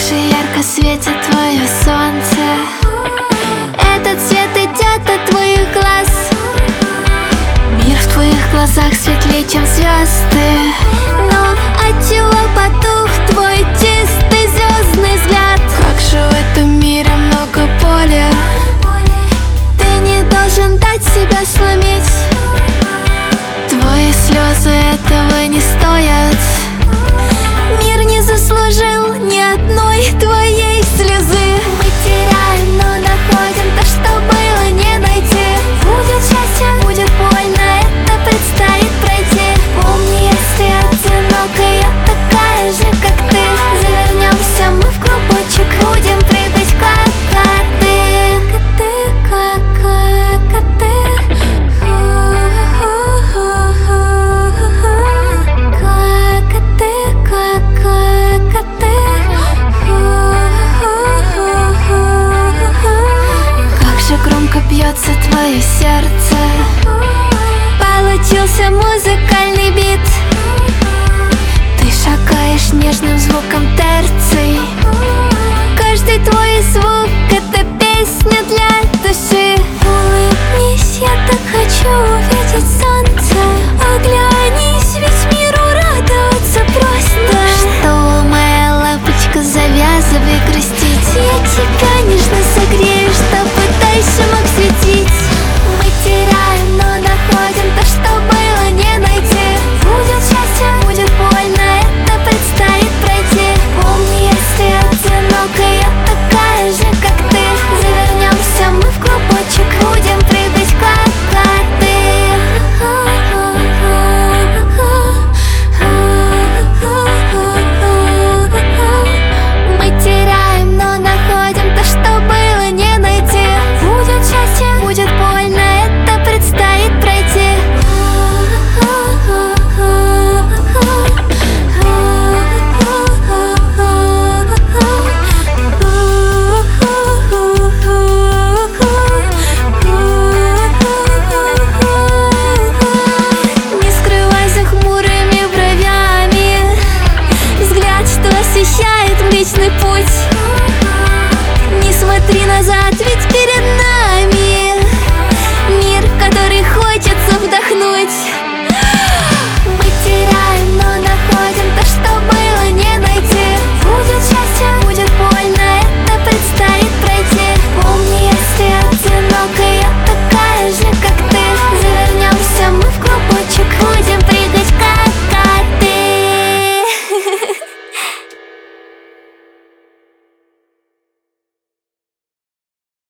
же ярко светит твое солнце. Этот свет идет от твоих глаз. Мир в твоих глазах светлее, чем звезды. Но отчего потух твой чистый звездный взгляд? Как же в этом мире много боли. Ты не должен дать себя сломить. Твои слезы этого не стоят. Мир не заслужил ни одной твоей слезы. Мы теряем, но находим то, что было не найти. Будет счастье, будет больно, это предстоит пройти. Помни, если одинока, я такая же, как ты. Завернемся мы в клубочек, будем прыгать как коты. Коты, как коты. Громко бьется твое сердце. Получился музыкальный бит. Ты шагаешь нежным звуком терций. Каждый твой звук — это песня для души. Улыбнись, я так хочу увидеть солнце. Оглянись, ведь миру радоваться просто. Что, моя лапочка, завязывай грустить. Я тебя нежно согрею, чтобы дальше мог светить. Мы теряем, но находим то, что было не найти. Будет счастье, будет больно, это предстоит пройти. Помни, если одинока, я такая же, как ты. Завернемся мы в клубочек, будем прыгать как коты. Мы теряем, но находим то, что было не найти. Будет счастье, будет больно, это предстоит пройти. Не скрывай за хмурыми бровями взгляд, что освещает Млечный Путь. Не смотри назад, ведь перед